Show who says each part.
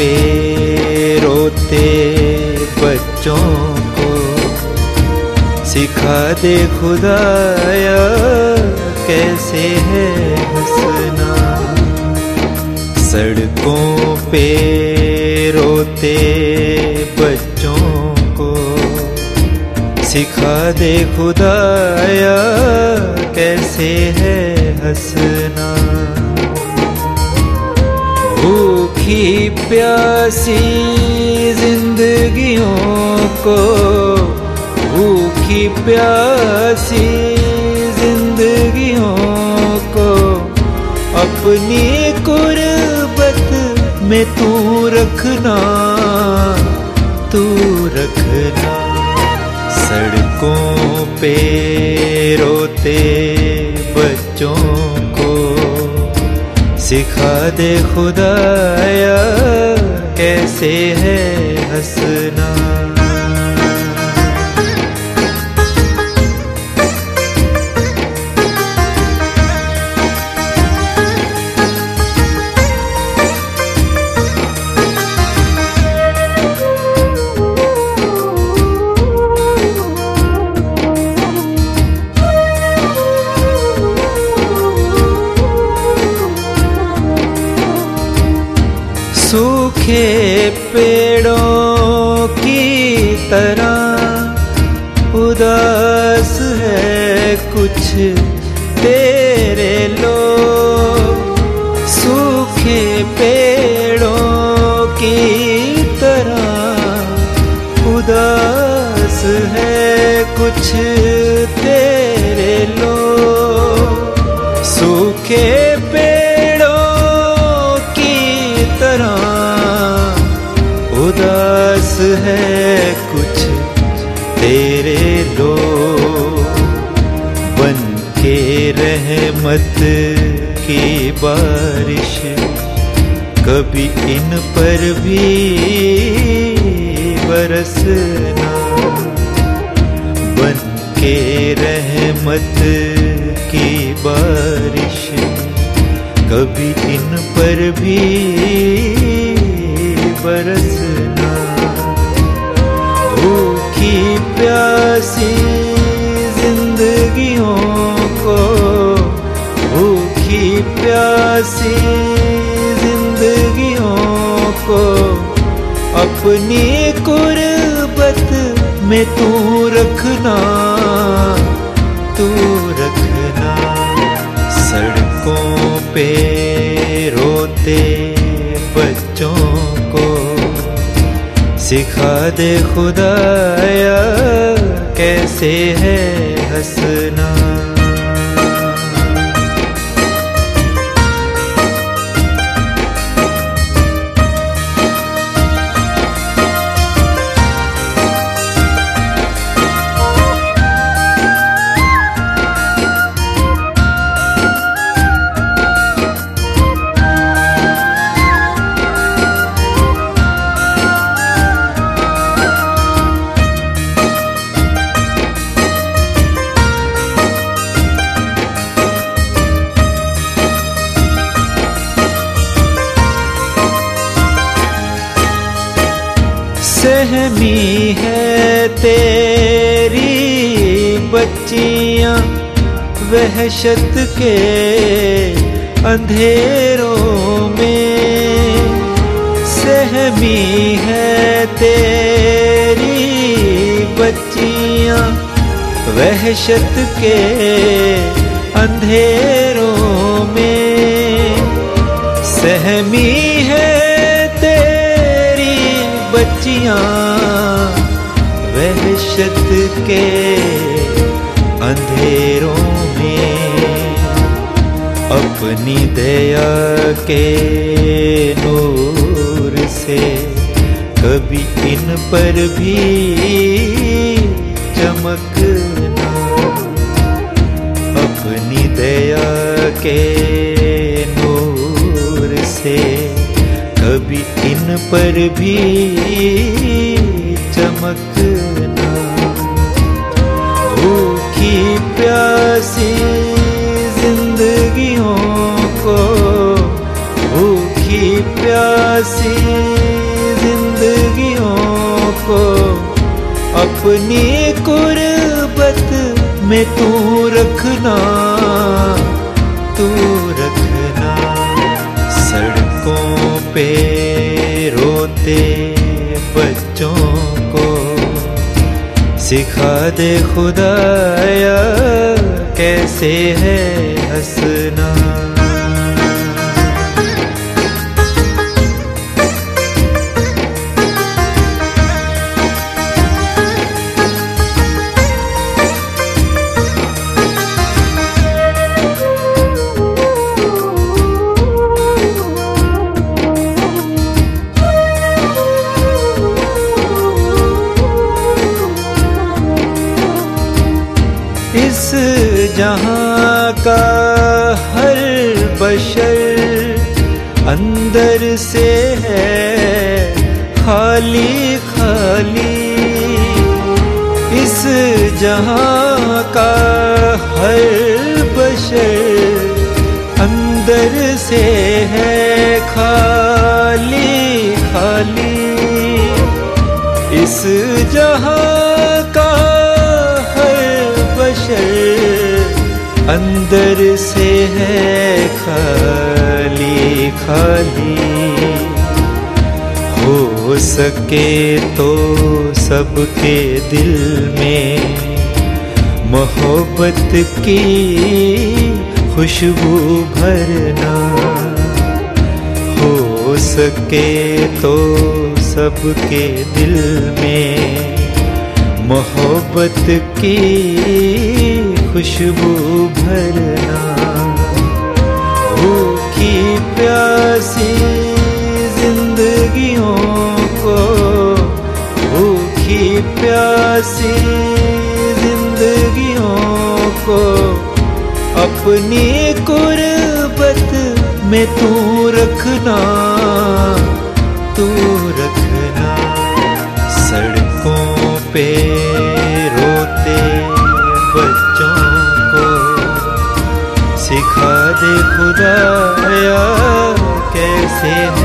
Speaker 1: पे रोते बच्चों को सिखा दे खुदाया कैसे है हंसना। सड़कों पे रोते बच्चों को सिखा दे खुदाया कैसे है हंसना। भूखी प्यासी जिंदगियों को, भूखी प्यासी जिंदगियों को अपनी कुर्बत में तू रखना, तू रखना। सड़कों पे रोते बच्चों को सिखा दे खुदाया कैसे है हंसना। सूखे पेड़ों की तरह उदास है कुछ तेरे लोग। सूखे पेड़ों की तरह उदास है कुछ तेरे लोग। सूखे उदास है कुछ तेरे लोग। बन के रहमत की बारिश कभी इन पर भी बरसना। बन के रहमत की बारिश कभी इन पर भी बरसना। भूखी प्यासी जिंदगियों को, भूखी प्यासी जिंदगियों को अपनी कुर्बत में तू रखना, तू रखना। सड़कों पे रोते बच्चों को सिखा दे खुदाया कैसे है हंसना। सहमी है तेरी बच्चियां वहशत के अंधेरों में। सहमी है तेरी बच्चियां वहशत के अंधेरों में। सहमी है बच्चियां वहशत के अंधेरों में। अपनी दया के नूर से कभी इन पर भी चमकना। अपनी दया के नूर से कभी इन पर भी चमकना। भूखी प्यासी जिंदगियों को, भूखी प्यासी अपनी कुर्बत में तू रखना, तू रखना। सड़कों पे रोते बच्चों को सिखा दे खुदाया कैसे है हंसना। इस जहां का हर बशर अंदर से है खाली खाली। इस जहां का हर बशर अंदर से है खाली खाली। इस जहां का अंदर से है खाली खाली। हो सके तो सबके दिल में मोहब्बत की खुशबू भरना। हो सके तो सबके दिल में मोहब्बत की खुशबू भरना। भूखी प्यासी जिंदगियों को, भूखी प्यासी जिंदगियों को अपनी कुर्बत में तू रखना, तू रखना। सड़कों पे रोते बच्चों को सिखा दे खुदाया कैसे है